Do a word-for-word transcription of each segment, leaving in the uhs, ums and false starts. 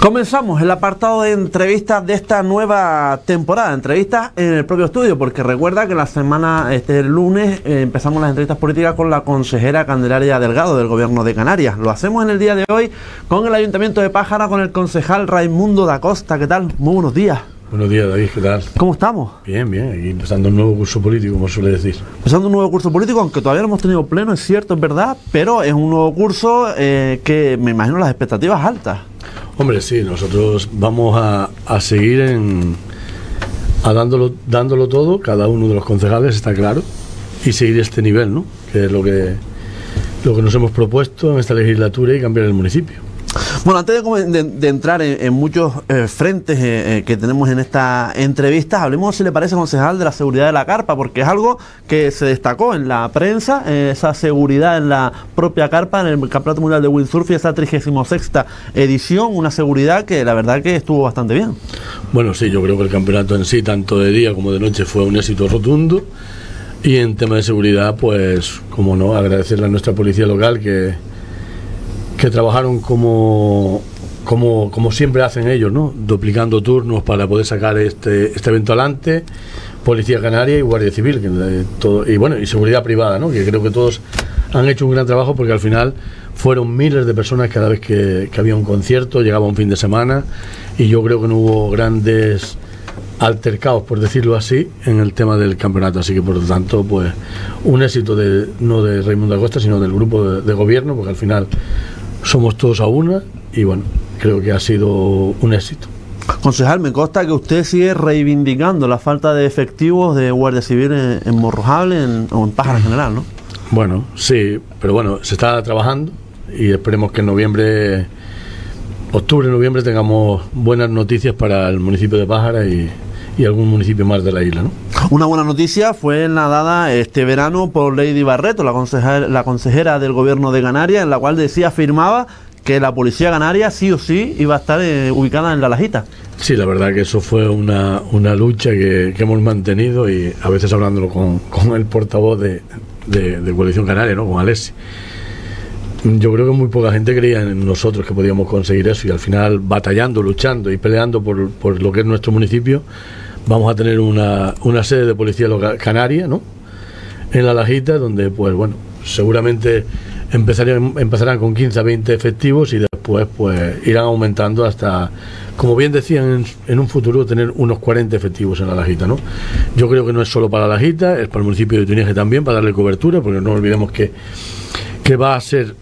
Comenzamos el apartado de entrevistas de esta nueva temporada, entrevistas en el propio estudio, porque recuerda que la semana, este lunes, eh, empezamos las entrevistas políticas con la consejera Candelaria Delgado del Gobierno de Canarias. Lo hacemos en el día de hoy con el Ayuntamiento de Pájara, con el concejal Raimundo da Costa. ¿Qué tal? Muy buenos días. Buenos días, David, ¿qué tal? ¿Cómo estamos? Bien, bien, aquí empezando un nuevo curso político, como suele decir. Empezando un nuevo curso político, aunque todavía no hemos tenido pleno, es cierto, es verdad, pero es un nuevo curso eh, que me imagino las expectativas altas. Hombre, sí, nosotros vamos a, a seguir en, a dándolo, dándolo todo, cada uno de los concejales, está claro, y seguir este nivel, ¿no? Que es lo que, lo que nos hemos propuesto en esta legislatura y cambiar el municipio. Bueno, antes de, de, de entrar en, en muchos eh, frentes eh, eh, que tenemos en esta entrevista, hablemos, si le parece, concejal, de la seguridad de la carpa, porque es algo que se destacó en la prensa, eh, esa seguridad en la propia carpa, en el Campeonato Mundial de Windsurf y esa trigésima sexta edición, una seguridad que la verdad que estuvo bastante bien. Bueno, sí, yo creo que el campeonato en sí, tanto de día como de noche, fue un éxito rotundo, y en tema de seguridad, pues, como no, agradecerle a nuestra policía local que que trabajaron como, como, como siempre hacen ellos, ¿no? Duplicando turnos para poder sacar este, este evento adelante, Policía Canaria y Guardia Civil, que, eh, todo, y bueno, y seguridad privada, ¿no? Que creo que todos han hecho un gran trabajo, porque al final fueron miles de personas cada vez que, que había un concierto, llegaba un fin de semana, y yo creo que no hubo grandes altercados, por decirlo así, en el tema del campeonato. Así que, por lo tanto, pues un éxito de, no de Raimundo da Costa, sino del grupo de, de gobierno, porque al final somos todos a una, y bueno, creo que ha sido un éxito. Concejal, me consta que usted sigue reivindicando la falta de efectivos de Guardia Civil en, en Morrojable en, o en Pájara en general, ¿no? Bueno, sí, pero bueno, se está trabajando y esperemos que en noviembre, octubre, noviembre tengamos buenas noticias para el municipio de Pájara y, y algún municipio más de la isla, ¿no? Una buena noticia fue la dada este verano por Lady Barreto, la consejera, la consejera del Gobierno de Canarias, en la cual decía, afirmaba que la Policía Canaria sí o sí iba a estar eh, ubicada en La Lajita. Sí, la verdad que eso fue una, una lucha que, que hemos mantenido, y a veces hablándolo con, con el portavoz de, de, de Coalición Canaria, ¿no? Con Alessi. Yo creo que muy poca gente creía en nosotros que podíamos conseguir eso, y al final, batallando, luchando y peleando por, por lo que es nuestro municipio, vamos a tener una, una sede de policía local canaria, ¿no? En La Lajita, donde, pues bueno, seguramente empezarían, empezarán con quince a veinte efectivos, y después pues irán aumentando hasta, como bien decían, en, en un futuro tener unos cuarenta efectivos en La Lajita, ¿no? Yo creo que no es solo para La Lajita, es para el municipio de Tunieje también, para darle cobertura, porque no olvidemos que, que va a ser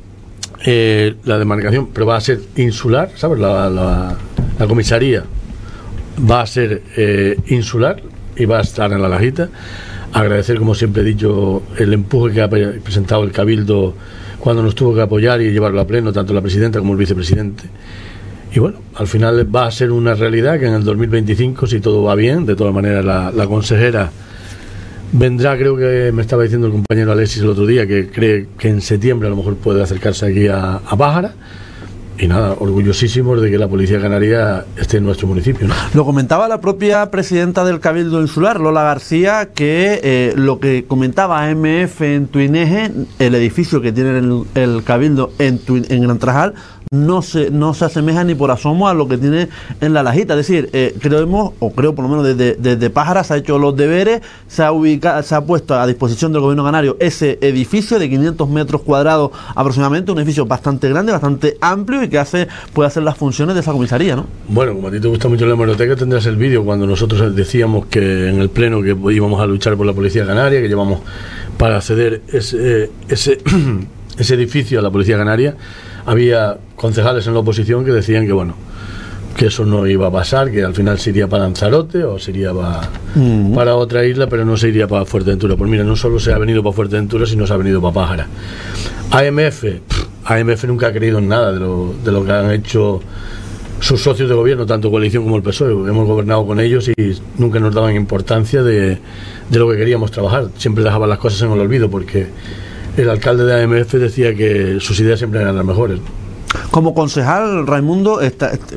eh, la demarcación, pero va a ser insular, ¿sabes? La, la, la comisaría va a ser eh, insular y va a estar en La Lajita. Agradecer, como siempre he dicho, el empuje que ha presentado el Cabildo cuando nos tuvo que apoyar y llevarlo a pleno, tanto la presidenta como el vicepresidente. Y bueno, al final va a ser una realidad que en el dos mil veinticinco, si todo va bien, de todas maneras la, la consejera vendrá, creo que me estaba diciendo el compañero Alexis el otro día, que cree que en septiembre a lo mejor puede acercarse aquí a, a Pájara. Y nada, orgullosísimos de que la Policía Canaria esté en nuestro municipio, ¿no? Lo comentaba la propia presidenta del Cabildo Insular, Lola García, que eh, lo que comentaba A M F en Tuineje, el edificio que tiene el, el Cabildo en, Tuin, en Gran Trajal, no se, no se asemeja ni por asomo a lo que tiene en La Lajita. Es decir, eh, creemos, o creo por lo menos desde, desde Pájara, se ha hecho los deberes, se ha, ubicado, se ha puesto a disposición del gobierno canario ese edificio de quinientos metros cuadrados aproximadamente, un edificio bastante grande, bastante amplio, y que hace, puede hacer las funciones de esa comisaría, ¿no? Bueno, como a ti te gusta mucho la hemeroteca, tendrás el vídeo cuando nosotros decíamos que en el pleno que íbamos a luchar por la Policía Canaria, que llevamos para ceder ese, ese, ese edificio a la Policía Canaria. Había concejales en la oposición que decían que bueno, que eso no iba a pasar, que al final se iría para Lanzarote o se iría para, uh-huh. para otra isla, pero no se iría para Fuerteventura. Pues mira, no solo se ha venido para Fuerteventura, sino se ha venido para Pájara. A M F, A M F nunca ha creído en nada de lo, de lo que han hecho sus socios de gobierno, tanto Coalición como el P S O E. Hemos gobernado con ellos y nunca nos daban importancia de, de lo que queríamos trabajar. Siempre dejaban las cosas en el olvido, porque el alcalde de A M F decía que sus ideas siempre eran las mejores. Como concejal, Raimundo, está,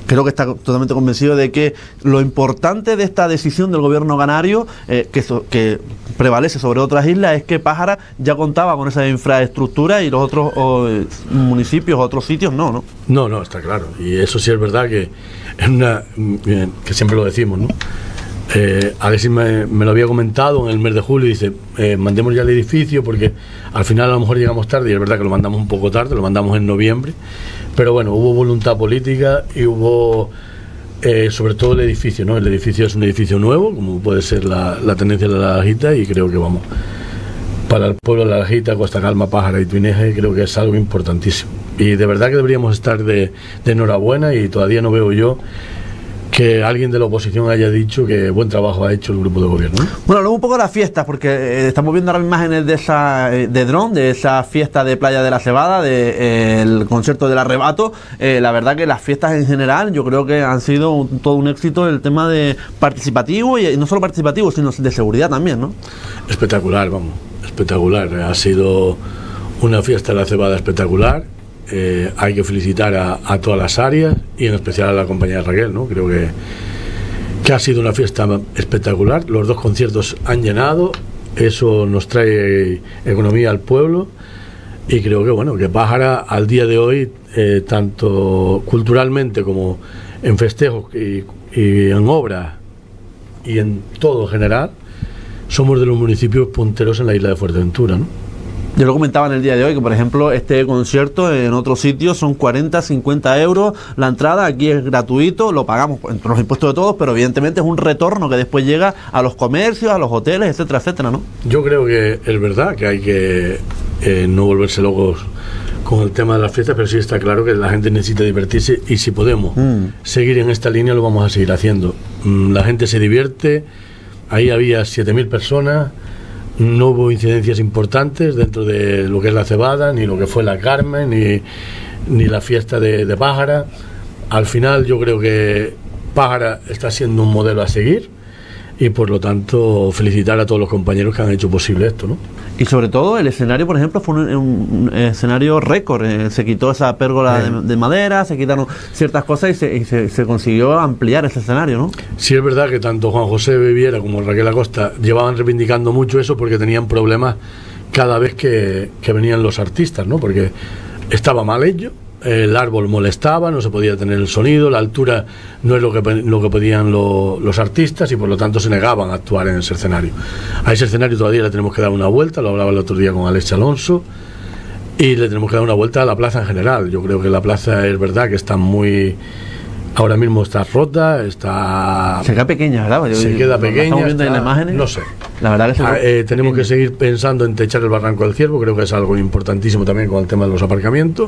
creo que está totalmente convencido de que lo importante de esta decisión del gobierno canario, eh, que, so, que prevalece sobre otras islas, es que Pájara ya contaba con esa infraestructura y los otros o, eh, municipios, otros sitios no, ¿no? No, no, está claro. Y eso sí es verdad que es una que siempre lo decimos, ¿no? Eh, Alexis me, me lo había comentado en el mes de julio y dice, eh, mandemos ya el edificio porque al final a lo mejor llegamos tarde, y es verdad que lo mandamos un poco tarde, lo mandamos en noviembre, pero bueno, hubo voluntad política y hubo eh, sobre todo el edificio, ¿no? El edificio es un edificio nuevo, como puede ser la, la tendencia de la Laljita, y creo que vamos, para el pueblo de la Laljita, Costa Calma, Pájara y Tuineje, creo que es algo importantísimo y de verdad que deberíamos estar de, de enhorabuena, y todavía no veo yo que alguien de la oposición haya dicho que buen trabajo ha hecho el grupo de gobierno, ¿no? Bueno, luego un poco de las fiestas, porque eh, estamos viendo ahora imágenes de esa eh, de dron, de esa fiesta de Playa de la Cebada, del de, eh, concierto del Arrebato. Eh, la verdad que las fiestas en general yo creo que han sido un, todo un éxito el tema de participativo, y, y no solo participativo, sino de seguridad también, ¿no? Espectacular, vamos, espectacular. Ha sido una fiesta de la Cebada espectacular. Eh, hay que felicitar a, a todas las áreas y en especial a la compañera Raquel, ¿no? Creo que, que ha sido una fiesta espectacular. Los dos conciertos han llenado, eso nos trae economía al pueblo, y creo que bueno, que Pájara al día de hoy, eh, tanto culturalmente como en festejos y, y en obras y en todo en general, somos de los municipios punteros en la isla de Fuerteventura, ¿no? Yo lo comentaba en el día de hoy, que por ejemplo este concierto en otros sitios son cuarenta, cincuenta euros la entrada, aquí es gratuito, lo pagamos entre los impuestos de todos, pero evidentemente es un retorno que después llega a los comercios, a los hoteles, etcétera, etcétera, ¿no? Yo creo que es verdad que hay que eh, no volverse locos con el tema de las fiestas, pero sí está claro que la gente necesita divertirse, y si podemos mm. seguir en esta línea lo vamos a seguir haciendo. Mm, la gente se divierte, ahí había siete mil personas. No hubo incidencias importantes dentro de lo que es la Cebada, ni lo que fue la Carmen, ni, ni la fiesta de, de Pájara. Al final yo creo que Pájara está siendo un modelo a seguir, y por lo tanto felicitar a todos los compañeros que han hecho posible esto, ¿no? Y sobre todo el escenario, por ejemplo, fue un, un, un escenario récord. Eh, se quitó esa pérgola de, de madera, se quitaron ciertas cosas y, se, y se, se consiguió ampliar ese escenario, ¿no? Sí, es verdad que tanto Juan José Viviera como Raquel Acosta llevaban reivindicando mucho eso, porque tenían problemas cada vez que, que venían los artistas, ¿no? Porque estaba mal hecho, el árbol molestaba, no se podía tener el sonido, la altura no es lo que, lo que pedían lo, los artistas, y por lo tanto se negaban a actuar en ese escenario. A ese escenario todavía le tenemos que dar una vuelta, lo hablaba el otro día con Alex Alonso, y le tenemos que dar una vuelta a la plaza en general. Yo creo que la plaza es verdad que está muy... Ahora mismo está rota, está... Se queda pequeña, ¿verdad? Yo, se queda pequeña. ¿Estamos viendo está, en las imágenes? No sé. La verdad que se ah, eh, tenemos pequeña. que seguir pensando en techar el Barranco del Ciervo, creo que es algo importantísimo también con el tema de los aparcamientos.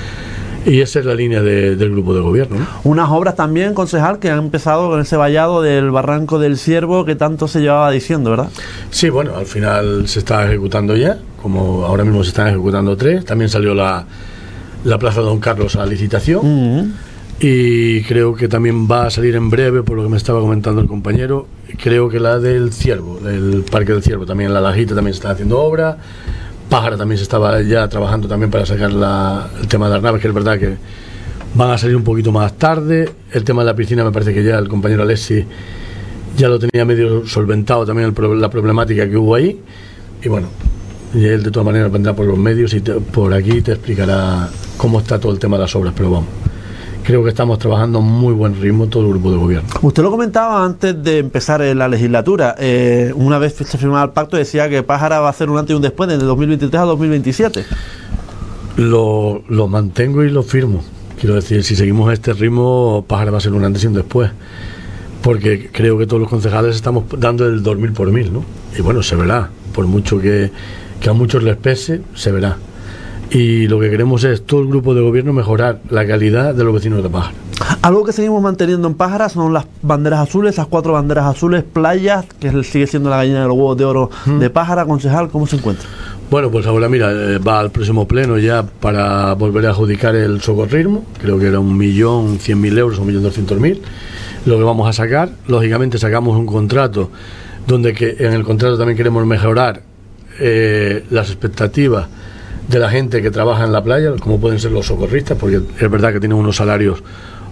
Y esa es la línea de, del grupo de gobierno, ¿no? Unas obras también, concejal, que han empezado con ese vallado del Barranco del Ciervo que tanto se llevaba diciendo, ¿verdad? Sí, bueno, al final se está ejecutando ya, como ahora mismo se están ejecutando tres. También salió la, la Plaza Don Carlos a licitación. Uh-huh. Y creo que también va a salir en breve, por lo que me estaba comentando el compañero, creo que la del Ciervo, el Parque del Ciervo, también la Laljita también se está haciendo obra. Pájara también se estaba ya trabajando también para sacar la, el tema de las naves, que es verdad que van a salir un poquito más tarde. El tema de la piscina me parece que ya el compañero Alexis ya lo tenía medio solventado también, el, la problemática que hubo ahí. Y bueno, y él de todas maneras vendrá por los medios y te, por aquí te explicará cómo está todo el tema de las obras, pero vamos, creo que estamos trabajando a muy buen ritmo todo el grupo de gobierno. Usted lo comentaba antes de empezar la legislatura. Eh, una vez se firmaba el pacto decía que Pájara va a hacer un antes y un después desde dos mil veintitrés a dos mil veintisiete. Lo, lo mantengo y lo firmo. Quiero decir, si seguimos este ritmo, Pájara va a ser un antes y un después. Porque creo que todos los concejales estamos dando el dos mil por mil, ¿no? Y bueno, se verá. Por mucho que, que a muchos les pese, se verá. Y lo que queremos es todo el grupo de gobierno mejorar la calidad de los vecinos de Pájara. Algo que seguimos manteniendo en Pájara son las banderas azules, esas cuatro banderas azules, playas, que sigue siendo la gallina de los huevos de oro ¿Mm? de Pájara. Concejal, ¿cómo se encuentra? Bueno, pues ahora mira, eh, va al próximo pleno ya para volver a adjudicar el socorrismo, creo que era un millón cien mil euros, un millón doscientos mil, lo que vamos a sacar. Lógicamente sacamos un contrato donde que en el contrato también queremos mejorar eh, las expectativas de la gente que trabaja en la playa, como pueden ser los socorristas, porque es verdad que tienen unos salarios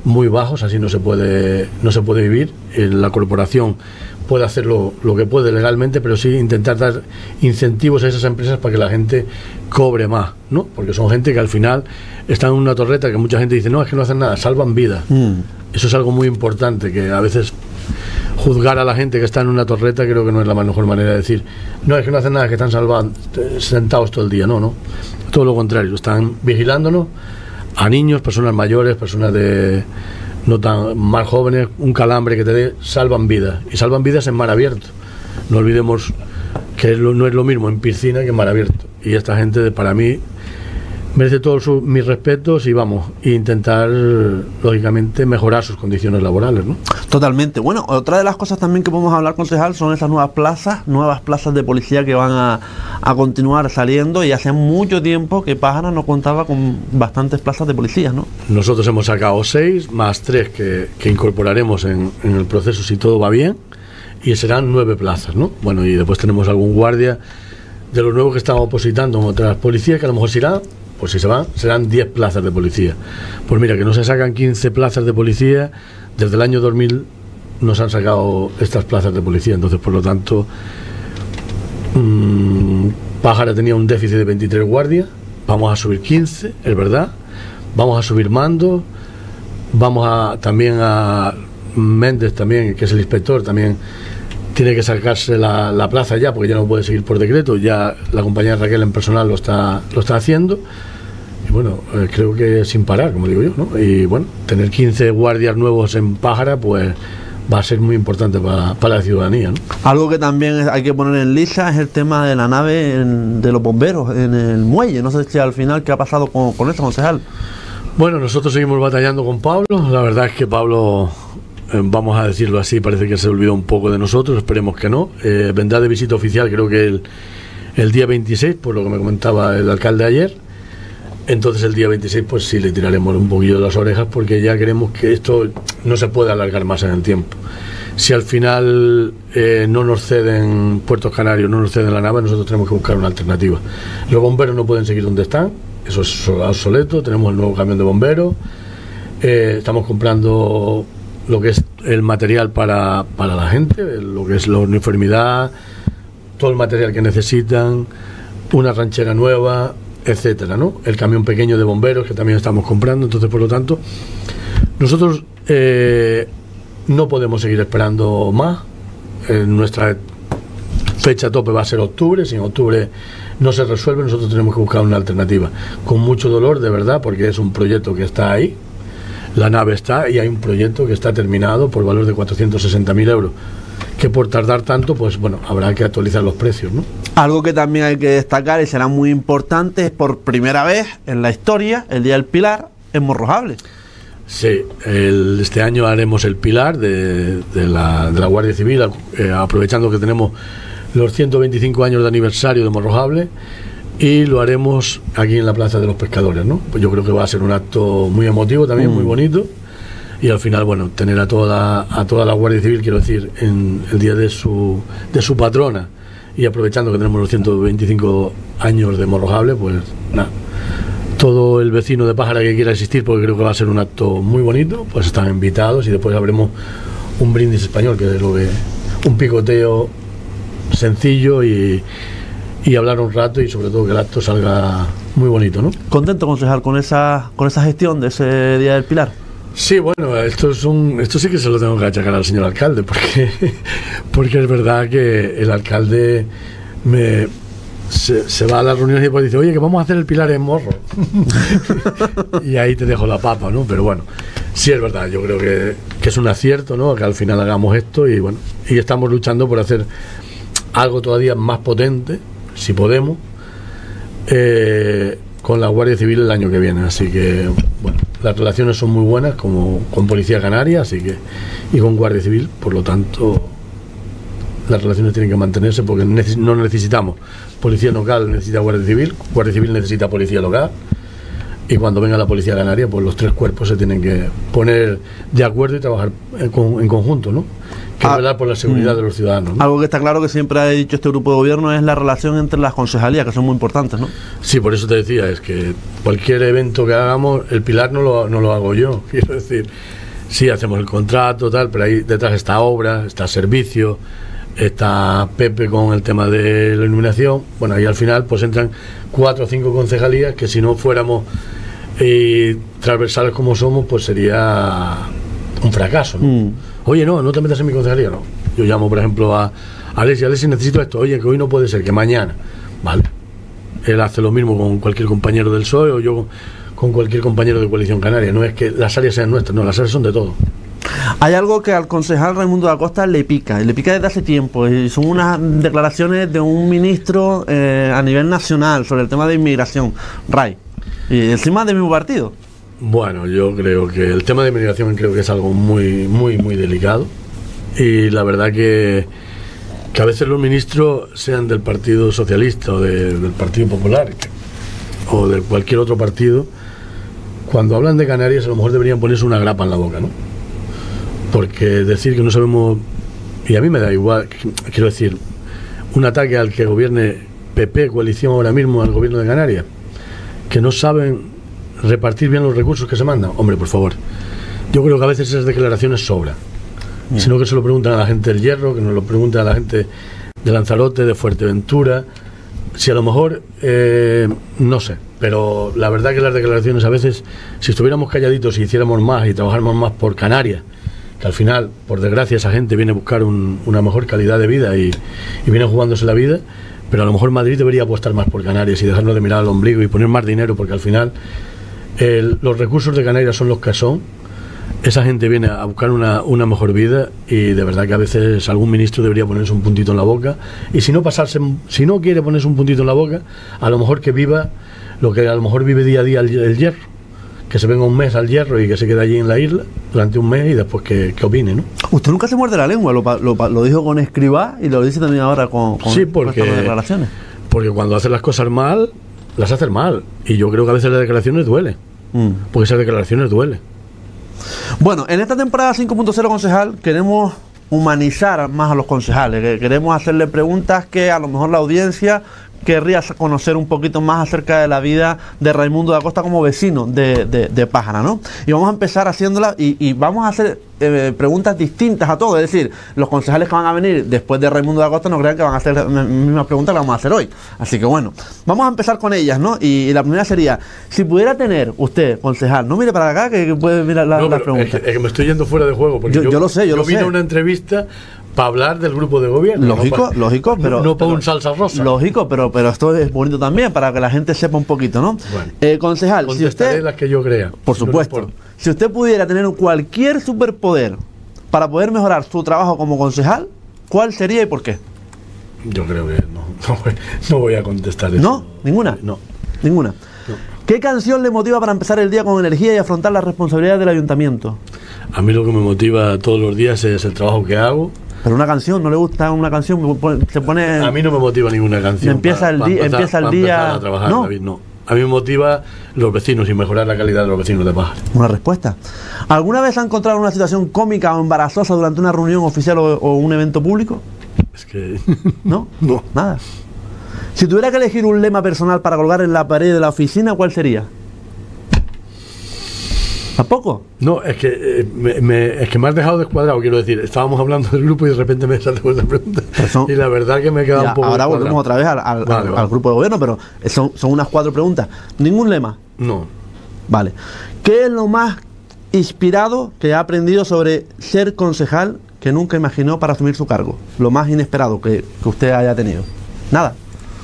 muy bajos, así no se puede, no se puede vivir. La corporación puede hacer lo, lo que puede legalmente, pero sí intentar dar incentivos a esas empresas para que la gente cobre más, ¿no? Porque son gente que al final están en una torreta que mucha gente dice, no, es que no hacen nada, salvan vidas. Mm. Eso es algo muy importante, que a veces juzgar a la gente que está en una torreta creo que no es la mejor manera de decir, no, es que no hacen nada, que están salvando, sentados todo el día. No, no, todo lo contrario, están vigilándonos a niños, personas mayores, personas de no tan más jóvenes, un calambre que te dé, salvan vidas, y salvan vidas en mar abierto. No olvidemos que es lo, no es lo mismo en piscina que en mar abierto, y esta gente, para mí, merece todos sus, mis respetos, y vamos, e intentar lógicamente mejorar sus condiciones laborales, ¿no? Totalmente. Bueno, otra de las cosas también que podemos hablar, concejal, son esas nuevas plazas, nuevas plazas de policía que van a, a continuar saliendo, y hace mucho tiempo que Pájara no contaba con bastantes plazas de policías, ¿no? Nosotros hemos sacado seis, más tres que, que incorporaremos en, en el proceso si todo va bien, y serán nueve plazas, ¿no? Bueno, y después tenemos algún guardia de los nuevos que estamos opositando en otras policías, que a lo mejor se irán, pues si se van, serán diez plazas de policía. Pues mira, que no se sacan quince plazas de policía, desde el año dos mil nos han sacado estas plazas de policía, entonces por lo tanto mmm, Pájara tenía un déficit de veintitrés guardias, vamos a subir quince, es verdad, vamos a subir mandos, vamos a también a Méndez también, que es el inspector, también tiene que sacarse la, la plaza ya, porque ya no puede seguir por decreto, ya la compañera Raquel en personal lo está, lo está haciendo, y bueno, eh, creo que sin parar, como digo yo, ¿no? Y bueno, tener quince guardias nuevos en Pájara, pues va a ser muy importante para, para la ciudadanía, ¿no? Algo que también hay que poner en lista es el tema de la nave en, de los bomberos en el muelle. No sé si al final qué ha pasado con, con esto, concejal. Bueno, nosotros seguimos batallando con Pablo. La verdad es que Pablo, eh, vamos a decirlo así, parece que se olvidó un poco de nosotros, esperemos que no. Eh, vendrá de visita oficial, creo que el, el día veintiséis, por lo que me comentaba el alcalde ayer. Entonces el día veintiséis pues sí le tiraremos un poquillo de las orejas, porque ya queremos que esto no se pueda alargar más en el tiempo. Si al final eh, no nos ceden Puertos Canarios, no nos ceden la nave, nosotros tenemos que buscar una alternativa. Los bomberos no pueden seguir donde están, eso es obsoleto, tenemos el nuevo camión de bomberos, eh, estamos comprando lo que es el material para, para la gente, lo que es la uniformidad, todo el material que necesitan, una ranchera nueva, etcétera, ¿no? El camión pequeño de bomberos que también estamos comprando. Entonces, por lo tanto, nosotros eh, no podemos seguir esperando más. Eh, nuestra fecha tope va a ser octubre. Si en octubre no se resuelve, nosotros tenemos que buscar una alternativa, con mucho dolor, de verdad, porque es un proyecto que está ahí, la nave está, y hay un proyecto que está terminado por valor de cuatrocientos sesenta mil euros, que por tardar tanto, pues bueno, habrá que actualizar los precios, ¿no? Algo que también hay que destacar y será muy importante es, por primera vez en la historia, el Día del Pilar en Morrojable. Sí, el, este año haremos el Pilar de, de, la, de la Guardia Civil, eh, aprovechando que tenemos los ciento veinticinco años de aniversario de Morrojable, y lo haremos aquí en la Plaza de los Pescadores, ¿no? Pues yo creo que va a ser un acto muy emotivo también, mm. muy bonito. Y al final, bueno, tener a toda a toda la Guardia Civil, quiero decir, en el día de su de su patrona, y aprovechando que tenemos los ciento veinticinco años de Morrojable, pues nada, todo el vecino de Pájara que quiera asistir, porque creo que va a ser un acto muy bonito, pues están invitados, y después habremos un brindis español, que es lo que un picoteo sencillo y, y hablar un rato, y sobre todo que el acto salga muy bonito, ¿no? ¿Contento, concejal, con esa con esa gestión de ese Día del Pilar? Sí, bueno, esto es un, esto sí que se lo tengo que achacar al señor alcalde, porque, porque es verdad que el alcalde me se, se va a las reuniones y después dice, oye, que vamos a hacer el Pilar en Morro. Y ahí te dejo la papa, ¿no? Pero bueno, sí es verdad, yo creo que, que es un acierto, ¿no? Que al final hagamos esto, y bueno, y estamos luchando por hacer algo todavía más potente, si podemos, eh, con la Guardia Civil el año que viene. Así que, bueno, las relaciones son muy buenas como con Policía Canaria, así que, y con Guardia Civil, por lo tanto las relaciones tienen que mantenerse, porque neces- no necesitamos policía local, necesita Guardia Civil, Guardia Civil necesita policía local, y cuando venga la Policía Canaria, pues los tres cuerpos se tienen que poner de acuerdo y trabajar en, con, en conjunto, ¿no? Que es velar por la seguridad mm. de los ciudadanos, ¿no? Algo que está claro que siempre ha dicho este grupo de gobierno es la relación entre las concejalías, que son muy importantes, ¿no? Sí, por eso te decía, es que cualquier evento que hagamos, el pilar no lo, no lo hago yo, quiero decir, sí, hacemos el contrato, tal, pero ahí detrás está obra, está servicio, está Pepe con el tema de la iluminación, bueno, ahí al final pues entran cuatro o cinco concejalías que si no fuéramos eh, transversales como somos, pues sería un fracaso, ¿no? Mm. Oye, no, no te metas en mi concejalía, no. Yo llamo, por ejemplo, a Alexis, Alexis, necesito esto, oye, que hoy no puede ser, que mañana, vale. Él hace lo mismo con cualquier compañero del P S O E o yo con, con cualquier compañero de Coalición Canaria. No es que las áreas sean nuestras, no, las áreas son de todo. Hay algo que al concejal Raimundo da Costa le pica, y le pica desde hace tiempo, y son unas declaraciones de un ministro eh, a nivel nacional sobre el tema de inmigración, Ray, y encima del mismo partido. Bueno, yo creo que el tema de inmigración creo que es algo muy, muy, muy delicado, y la verdad que, que a veces los ministros, sean del Partido Socialista o de, del Partido Popular o de cualquier otro partido, cuando hablan de Canarias a lo mejor deberían ponerse una grapa en la boca, ¿no? Porque decir que no sabemos, y a mí me da igual, quiero decir, un ataque al que gobierne P P, coalición ahora mismo, al gobierno de Canarias, que no saben repartir bien los recursos que se mandan. Hombre, por favor, yo creo que a veces esas declaraciones sobran, mm. sino que se lo preguntan a la gente del Hierro, que nos lo preguntan a la gente de Lanzarote, de Fuerteventura, si a lo mejor, eh, no sé, pero la verdad que las declaraciones a veces, si estuviéramos calladitos y hiciéramos más y trabajáramos más por Canarias, que al final, por desgracia, esa gente viene a buscar un, una mejor calidad de vida y, y viene jugándose la vida, pero a lo mejor Madrid debería apostar más por Canarias y dejarnos de mirar al ombligo y poner más dinero, porque al final el, los recursos de Canarias son los que son. Esa gente viene a buscar una, una mejor vida, y de verdad que a veces algún ministro debería ponerse un puntito en la boca, y si no pasarse, si no quiere ponerse un puntito en la boca, a lo mejor que viva lo que a lo mejor vive día a día el, el Hierro, que se venga un mes al Hierro y que se quede allí en la isla durante un mes y después que, que opine, ¿no? Usted nunca se muerde la lengua, lo, lo, lo dijo con Escribá y lo dice también ahora con, con, sí, porque, con estas declaraciones. Porque cuando hace las cosas mal, las hace mal, y yo creo que a veces las declaraciones duelen, mm. porque esas declaraciones duelen. Bueno, en esta temporada cinco punto cero, concejal, queremos humanizar más a los concejales, que queremos hacerle preguntas que a lo mejor la audiencia querría conocer un poquito más acerca de la vida de Raimundo da Costa como vecino de, de, de Pájara, ¿no? Y vamos a empezar haciéndola y, y vamos a hacer eh, preguntas distintas a todos, es decir, los concejales que van a venir después de Raimundo da Costa no crean que van a hacer las mismas preguntas que vamos a hacer hoy. Así que bueno, vamos a empezar con ellas, ¿no? Y, y la primera sería, si pudiera tener usted, concejal, no mire para acá que, que puede mirar la, no, las preguntas. Es que, es que me estoy yendo fuera de juego, porque yo, yo, yo lo sé, yo, yo lo vine sé. a una entrevista para hablar del grupo de gobierno. Lógico, no pa, lógico, pero... No, no para pero, un salsa rosa. Lógico, pero, pero esto es bonito también, para que la gente sepa un poquito, ¿no? Bueno, eh, concejal, si usted... las que yo crea. Por supuesto. No si usted pudiera tener cualquier superpoder para poder mejorar su trabajo como concejal, ¿cuál sería y por qué? Yo creo que no, no, voy, no voy a contestar eso. ¿No? ¿Ninguna? No. ¿Ninguna? No. ¿Qué canción le motiva para empezar el día con energía y afrontar las responsabilidades del ayuntamiento? A mí lo que me motiva todos los días es el trabajo que hago. Pero una canción, ¿no le gusta una canción? Se pone... A mí no me motiva ninguna canción. Empieza el, di empezar, empieza el día... A trabajar, ¿no? David, no. A mí me motiva los vecinos y mejorar la calidad de los vecinos de Pájara. Una respuesta. ¿Alguna vez ha encontrado una situación cómica o embarazosa durante una reunión oficial o, o un evento público? Es que... ¿No? No. Nada. Si tuviera que elegir un lema personal para colgar en la pared de la oficina, ¿cuál sería? ¿Tampoco? No, es que, eh, me, me, es que me has dejado descuadrado, quiero decir. Estábamos hablando del grupo y de repente me saltó esa pregunta. Son, y la verdad que me he quedado ya, un poco ahora descuadrado. Volvemos otra vez al, al, vale, al, vale. al grupo de gobierno, pero son, son unas cuatro preguntas. ¿Ningún lema? No. Vale. ¿Qué es lo más inspirado que ha aprendido sobre ser concejal que nunca imaginó para asumir su cargo? Lo más inesperado que, que usted haya tenido. Nada.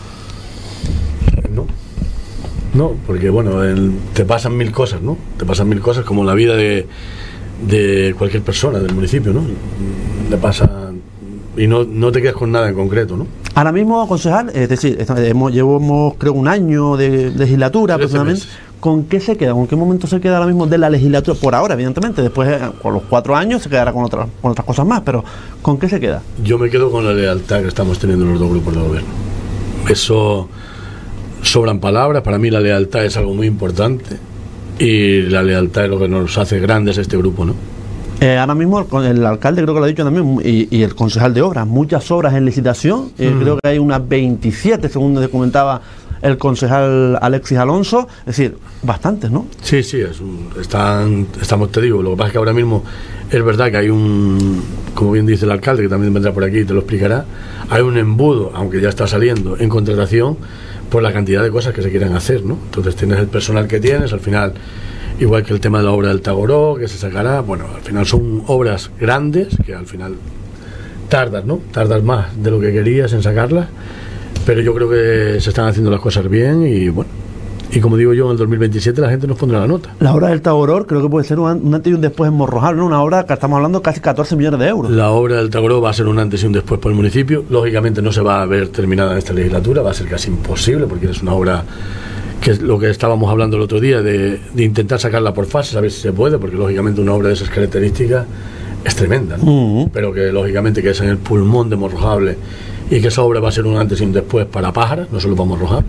No. No, porque bueno, el, te pasan mil cosas, ¿no? Te pasan mil cosas como la vida de, de cualquier persona del municipio, ¿no? Le pasa y no, no te quedas con nada en concreto, ¿no? Ahora mismo, concejal, es decir, hemos, llevamos creo un año de legislatura aproximadamente. ¿Con qué se queda? ¿Con qué momento se queda ahora mismo de la legislatura? Por ahora, evidentemente, después con los cuatro años se quedará con otras, con otras cosas más, pero ¿con qué se queda? Yo me quedo con la lealtad que estamos teniendo los dos grupos de gobierno. Eso... Sobran palabras, para mí la lealtad es algo muy importante y la lealtad es lo que nos hace grandes este grupo, ¿no? Eh, ahora mismo el, el alcalde creo que lo ha dicho también, y, y el concejal de obras, muchas obras en licitación, eh, mm. creo que hay unas veintisiete, según documentaba el concejal Alexis Alonso, es decir, bastantes, ¿no? Sí, sí, es un, están, estamos, te digo, lo que pasa es que ahora mismo es verdad que hay un, como bien dice el alcalde, que también vendrá por aquí y te lo explicará, hay un embudo, aunque ya está saliendo, en contratación por la cantidad de cosas que se quieren hacer, ¿no? Entonces tienes el personal que tienes, al final, igual que el tema de la obra del Tagoró, que se sacará, bueno, al final son obras grandes, que al final tardas, ¿no? Tardas más de lo que querías en sacarlas, pero yo creo que se están haciendo las cosas bien y bueno, y como digo yo, en el dos mil veintisiete la gente nos pondrá la nota. La obra del Tagoró creo que puede ser un, un antes y un después en Morrojal, ¿no? Una obra que estamos hablando de casi catorce millones de euros. La obra del Tagoró va a ser un antes y un después por el municipio, lógicamente no se va a ver terminada en esta legislatura, va a ser casi imposible porque es una obra que es lo que estábamos hablando el otro día, de, de intentar sacarla por fases, a ver si se puede, porque lógicamente una obra de esas características es tremenda, ¿no? Uh-huh. Pero que lógicamente que es en el pulmón de Morrojable y que esa obra va a ser un antes y un después para Pájara, no solo para Morrojable,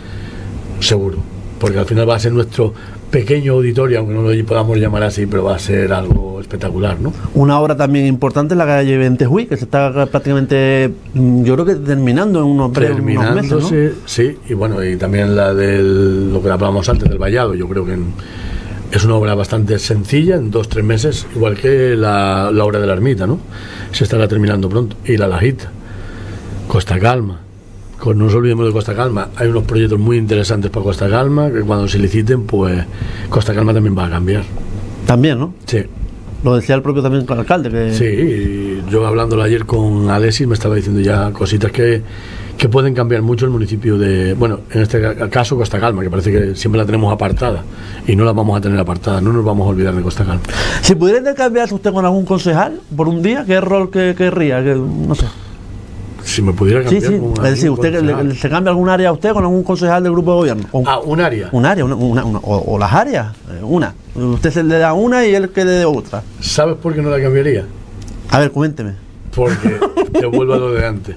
seguro, porque al final va a ser nuestro pequeño auditorio, aunque no lo podamos llamar así, pero va a ser algo espectacular, ¿no? Una obra también importante en la calle Ventejuí, que se está prácticamente, yo creo que terminando en unos, unos meses, ¿no? Sí, y bueno, y también la del, lo que hablábamos antes del vallado, yo creo que en, es una obra bastante sencilla, en dos, tres meses, igual que la, la obra de la ermita, ¿no? Se estará terminando pronto. Y la Lajita, Costa Calma. No nos olvidemos de Costa Calma, hay unos proyectos muy interesantes para Costa Calma, que cuando se liciten, pues Costa Calma también va a cambiar. También, ¿no? Sí. Lo decía el propio también con el alcalde. Que... Sí, yo hablándolo ayer con Alexis me estaba diciendo ya cositas que, que pueden cambiar mucho el municipio de, bueno, en este caso Costa Calma, que parece que siempre la tenemos apartada y no la vamos a tener apartada, no nos vamos a olvidar de Costa Calma. Si pudiera intercambiarse usted con algún concejal por un día, ¿qué rol que querría? Que, no sé. Si me pudiera cambiar. Sí, sí. Con es decir, usted le, le, se cambia algún área a usted con algún concejal del grupo de gobierno. O, ah, un área. Un área, una, una, una, o, o las áreas, una. Usted se le da una y él que le dé otra. ¿Sabes por qué no la cambiaría? A ver, cuénteme. Porque te vuelvo a lo de antes.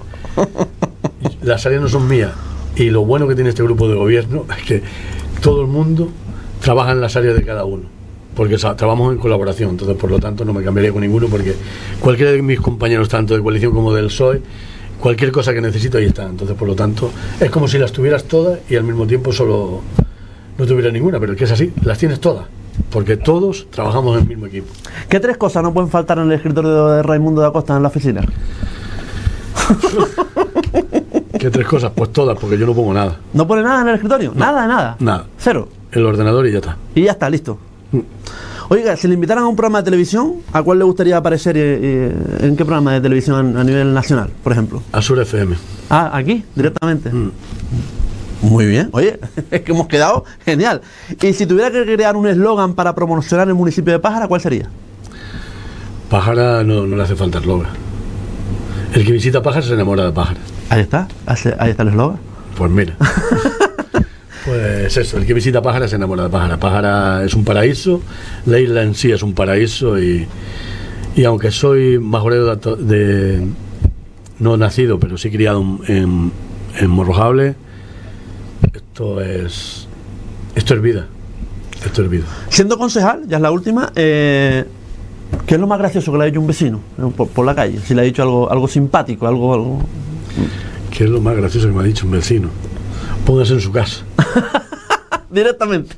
Las áreas no son mías. Y lo bueno que tiene este grupo de gobierno es que todo el mundo trabaja en las áreas de cada uno. Porque o sea, trabajamos en colaboración, entonces por lo tanto no me cambiaría con ninguno, porque cualquiera de mis compañeros, tanto de coalición como del P S O E, cualquier cosa que necesito ahí está. Entonces por lo tanto es como si las tuvieras todas y al mismo tiempo solo no tuviera ninguna, pero es que es así, las tienes todas, porque todos trabajamos en el mismo equipo. ¿Qué tres cosas no pueden faltar en el escritorio de Raimundo da Costa en la oficina? ¿Qué tres cosas? Pues todas, porque yo no pongo nada. ¿No pone nada en el escritorio? No, nada, nada. Nada. Cero. El ordenador y ya está. Y ya está, listo. Mm. Oiga, si le invitaran a un programa de televisión, ¿a cuál le gustaría aparecer? Eh, eh, ¿En qué programa de televisión a, a nivel nacional, por ejemplo? A Sur F M. Ah, aquí, directamente. Mm. Muy bien. Oye, es que hemos quedado genial. Y si tuviera que crear un eslogan para promocionar el municipio de Pájara, ¿cuál sería? Pájara no, no le hace falta eslogan. El que visita Pájara se enamora de Pájara. Ahí está, ahí está el eslogan. Pues mira. Pues eso, el que visita Pájara se enamora de Pájara. Pájara es un paraíso, la isla en sí es un paraíso y, y aunque soy majorero de, de no nacido, pero sí criado en, en Morrojable, esto es esto es vida. Esto es vida. Siendo concejal, ya es la última, eh, ¿qué es lo más gracioso que le ha dicho un vecino por, por la calle? Si le ha dicho algo, algo simpático, algo, algo. ¿Qué es lo más gracioso que me ha dicho un vecino? Póngase en su casa. Directamente.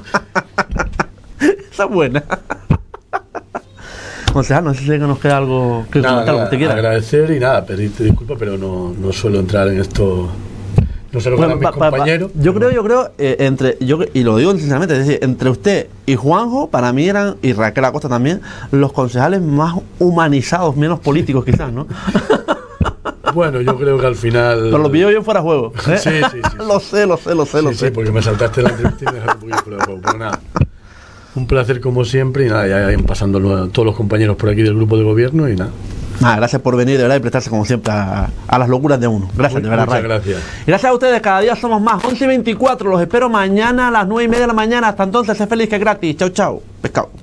Esa es buena. Concejal, no sé si nos queda algo que nada, comentar, nada, usted quiera. Agradecer y nada, pedirte disculpas, pero no, no suelo entrar en esto. No sé lo que bueno, mis pa, compañeros. Pa, pa, yo creo, yo creo, eh, entre, yo y lo digo sinceramente, es decir, entre usted y Juanjo, para mí eran, y Raquel Acosta también, los concejales más humanizados, menos políticos quizás, ¿no? Bueno, yo creo que al final... Pero lo pillo bien fuera de juego, ¿eh? Sí, sí, sí. Lo sé, lo sé, lo sé, sí, lo sí, sé. Sí, porque me saltaste la entrevista y me dejaste un poquito fuera de juego. Pero nada, un placer como siempre y nada, ya vayan pasando todos los compañeros por aquí del grupo de gobierno y nada. Ah, gracias por venir, de verdad, y prestarse como siempre a, a las locuras de uno. Gracias, Muy, de verdad, muchas Ray. gracias. Gracias a ustedes, cada día somos más. once y veinticuatro, los espero mañana a las nueve y media de la mañana. Hasta entonces, sé feliz, que es gratis. Chau, chau. Pescado.